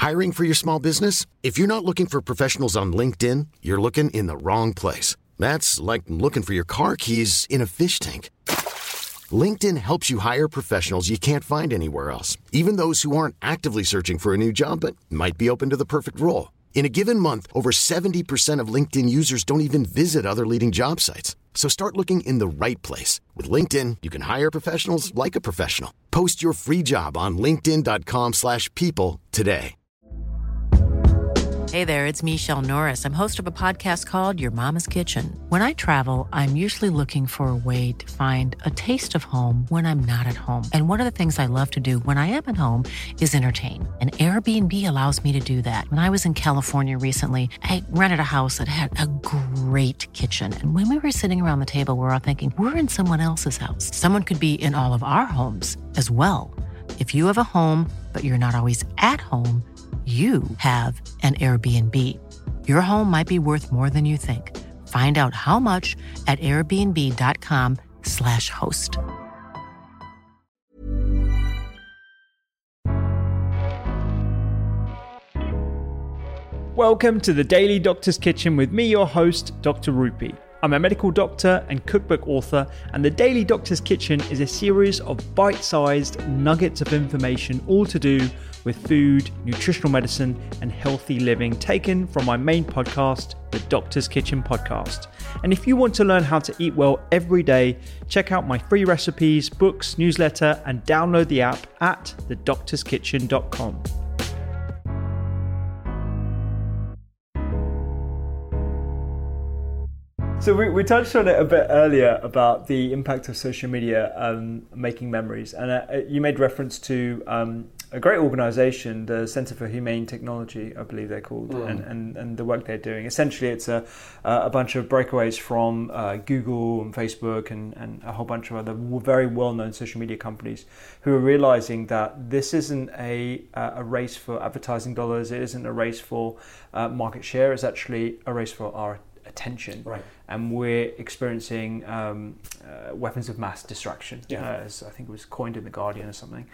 Hiring for your small business? If you're not looking for professionals on LinkedIn, you're looking in the wrong place. That's like looking for your car keys in a fish tank. LinkedIn helps you hire professionals you can't find anywhere else, even those who aren't actively searching for a new job but might be open to the perfect role. In a given month, over 70% of LinkedIn users don't even visit other leading job sites. So start looking in the right place. With LinkedIn, you can hire professionals like a professional. Post your free job on linkedin.com/people today. Hey there, it's Michelle Norris. I'm host of a podcast called Your Mama's Kitchen. When I travel, I'm usually looking for a way to find a taste of home when I'm not at home. And one of the things I love to do when I am at home is entertain. And Airbnb allows me to do that. When I was in California recently, I rented a house that had a great kitchen. And when we were sitting around the table, we're all thinking, we're in someone else's house. Someone could be in all of our homes as well. If you have a home, but you're not always at home, you have an Airbnb. Your home might be worth more than you think. Find out how much at airbnb.com/host. Welcome to the Daily Doctor's Kitchen with me, your host, Dr. Rupy. I'm a medical doctor and cookbook author, and the Daily Doctor's Kitchen is a series of bite-sized nuggets of information all to do with food, nutritional medicine, and healthy living, taken from my main podcast, the Doctor's Kitchen Podcast. And if you want to learn how to eat well every day, check out my free recipes, books, newsletter, and download the app at thedoctorskitchen.com. So we touched on it a bit earlier about the impact of social media making memories, and you made reference to a great organisation, the Centre for Humane Technology, I believe they're called, and the work they're doing. Essentially, it's a bunch of breakaways from Google and Facebook and a whole bunch of other very well-known social media companies who are realising that this isn't a race for advertising dollars, it isn't a race for market share, it's actually a race for our attention, right? And we're experiencing weapons of mass distraction, as I think it was coined in The Guardian or something.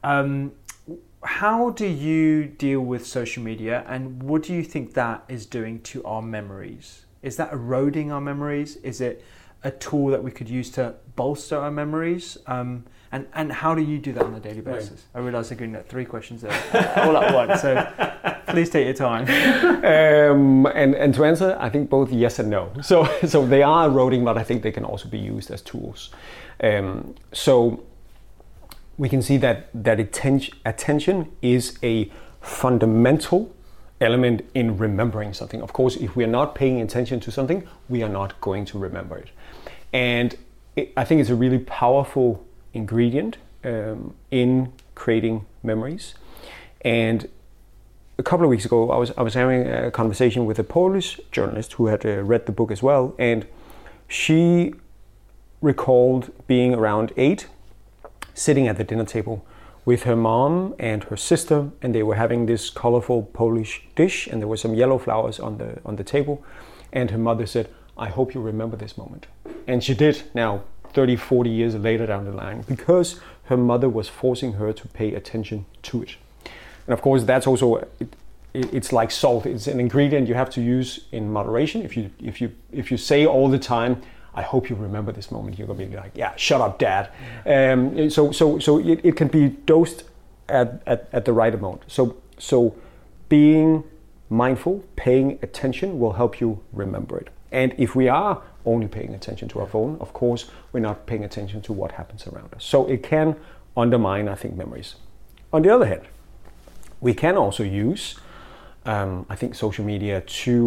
How do you deal with social media, and what do you think that is doing to our memories? Is that eroding our memories? Is it a tool that we could use to bolster our memories? And how do you do that on a daily basis? Right. I realise I'm getting at 3 questions there all at once, so please take your time. And to answer, I think both yes and no. So they are eroding, but I think they can also be used as tools. So we can see that attention is a fundamental element in remembering something. Of course, if we are not paying attention to something, we are not going to remember it. And I think it's a really powerful ingredient in creating memories. And a couple of weeks ago, I was having a conversation with a Polish journalist who had read the book as well, and she recalled being around 8, sitting at the dinner table with her mom and her sister, and they were having this colorful Polish dish, and there were some yellow flowers on the table, and her mother said, "I hope you remember this moment." And she did, now 30, 40 years later down the line, because her mother was forcing her to pay attention to it. And of course, that's also, it's like salt. It's an ingredient you have to use in moderation. If you say all the time, "I hope you remember this moment," you're gonna be like, "Yeah, shut up, Dad." So it can be dosed at the right amount. So being mindful, paying attention will help you remember it. And if we are only paying attention to our phone, of course, we're not paying attention to what happens around us. So it can undermine, I think, memories. On the other hand, we can also use, I think, social media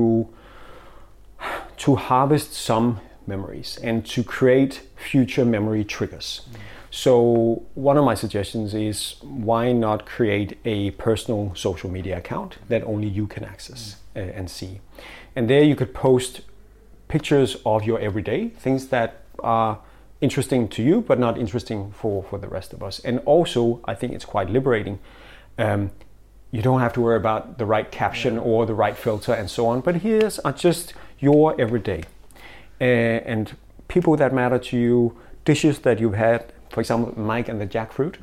to harvest some memories and to create future memory triggers. So one of my suggestions is, why not create a personal social media account that only you can access and see? And there you could post pictures of your everyday, things that are interesting to you but not interesting for the rest of us. And also, I think it's quite liberating. You don't have to worry about the right caption or the right filter and so on, but here's just your everyday. And people that matter to you, dishes that you've had, for example, Mike and the jackfruit,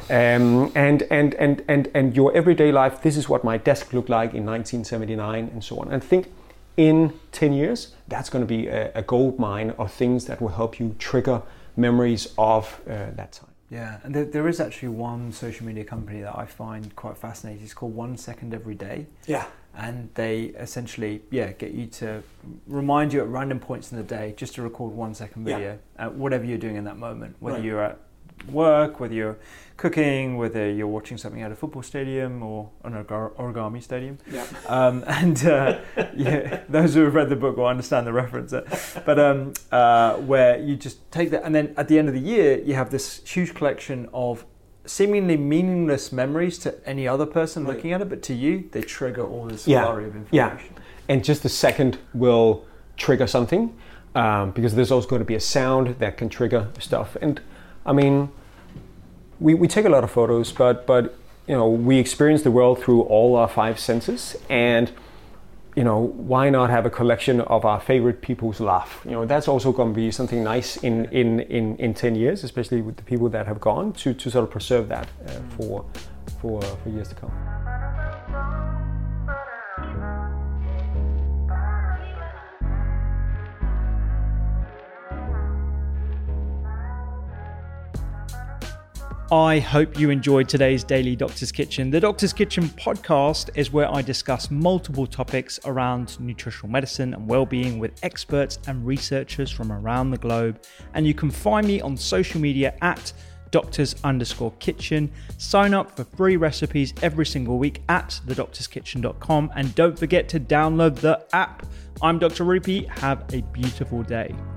and your everyday life. This is what my desk looked like in 1979, and so on. And I think in 10 years, that's going to be a gold mine of things that will help you trigger memories of that time. Yeah, and there is actually one social media company that I find quite fascinating. It's called 1 Second Every Day. Yeah. And they essentially, get you to remind you at random points in the day just to record 1 second video, whatever you're doing in that moment, whether you're at work, whether you're cooking, whether you're watching something at a football stadium or an origami stadium. Yeah. Those who have read the book will understand the reference. But where you just take that, and then at the end of the year, you have this huge collection of seemingly meaningless memories to any other person looking at it, but to you, they trigger all this flurry of information. Yeah, and just a second will trigger something, because there's also going to be a sound that can trigger stuff. And I mean, we take a lot of photos, but we experience the world through all our 5 senses, and why not have a collection of our favorite people's laugh? That's also going to be something nice in 10 years, especially with the people that have gone, to sort of preserve that for years to come. I hope you enjoyed today's Daily Doctor's Kitchen. The Doctor's Kitchen podcast is where I discuss multiple topics around nutritional medicine and well-being with experts and researchers from around the globe. And you can find me on social media at doctors_kitchen. Sign up for free recipes every single week at thedoctorskitchen.com. And don't forget to download the app. I'm Dr. Rupy. Have a beautiful day.